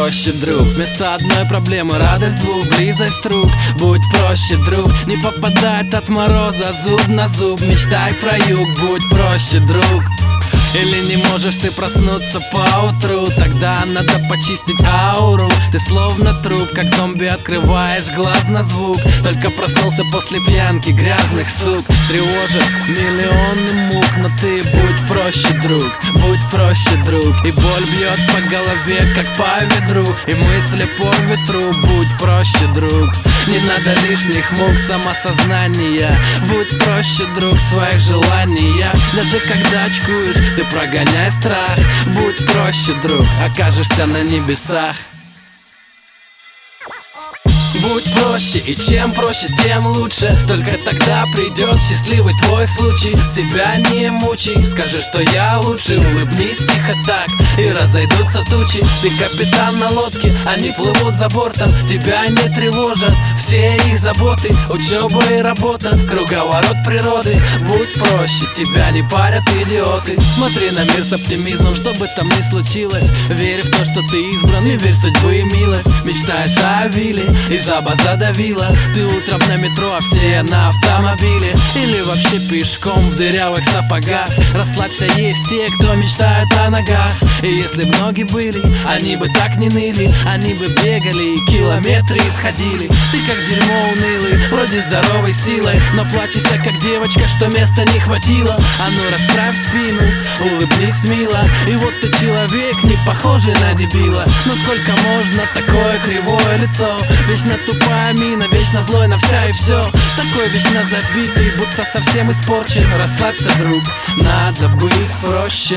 проще, друг. Вместо одной проблемы радость двух, близость рук. Будь проще, друг, не попадает от мороза зуб на зуб. Мечтай про юг, будь проще, друг. Или не можешь ты проснуться поутру, тогда надо почистить ауру. Ты словно труп, как зомби открываешь глаз на звук. Только проснулся после пьянки грязных сук. Тревожит миллионы мук, но ты будь проще, друг, будь проще, друг. И боль бьет по голове, как по ведру, и мысли по ветру. Будь проще, друг, не надо лишних мук самосознания. Будь проще, друг, в своих желаниях. Даже когда очкуешь, ты прогоняй страх. Будь проще, друг, окажешься на небесах. Будь проще, и чем проще, тем лучше. Только тогда придет счастливый твой случай. Себя не мучай, скажи, что я лучше. Улыбнись тихо так, и разойдутся тучи. Ты капитан на лодке, они плывут за бортом. Тебя не тревожат все их заботы. Учеба и работа, круговорот природы. Будь проще, тебя не парят идиоты. Смотри на мир с оптимизмом, что бы там ни случилось. Верь в то, что ты избран, и верь в судьбу и милость. Мечтаешь о вилле, и жаба задавила. Ты утром на метро, а все на автомобиле. Или вообще пешком в дырявых сапогах. Расслабься, есть те, кто мечтает о ногах. И если б ноги были, они бы так не ныли. Они бы бегали и километры исходили. Ты как дерьмо унылый, вроде здоровой силой, но плачешься как девочка, что места не хватило. А ну расправь спину, улыбнись мило. И вот ты человек, не похожий на дебила. Но сколько можно такое кривое лицо? Вечно тупая мина, вечно злой на вся и все. Такой вечно забитый, будто совсем испорчен. Расслабься, друг, надо быть проще.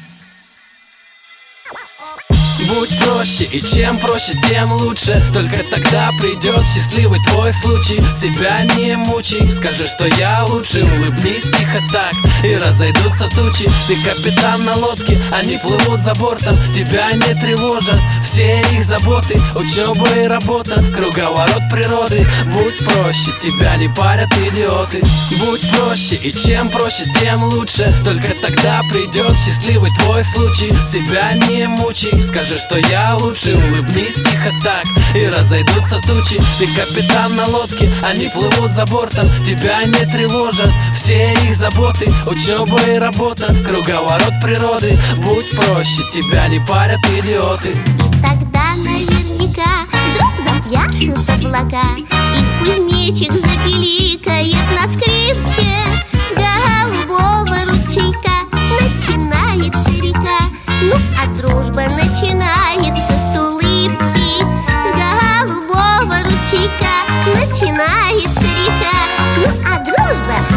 Будь проще, и чем проще, тем лучше. Только тогда придет счастливый твой случай. Себя не мучай, скажи, что я лучше. Улыбнись тихо так, и разойдутся тучи. Ты капитан на лодке, они плывут за бортом. Тебя не тревожат все их заботы. Учеба и работа, круговорот природы. Будь проще, тебя не парят идиоты. Будь проще, и чем проще, тем лучше. Только тогда придет счастливый твой случай. Себя не мучай, скажи, что я лучше. Улыбнись тихо так, и разойдутся тучи. Ты капитан на лодке, они плывут за бортом. Тебя не тревожат все их заботы. Учеба и работа, круговорот природы. Будь проще, тебя не парят идиоты. И тогда наверняка вдруг запляшут облака, и кузнечик запиликает на скрипке. С голубого ручейка начинается река. Ну, а дружба начинается с улыбки. С голубого ручейка начинается река. Ну, а дружба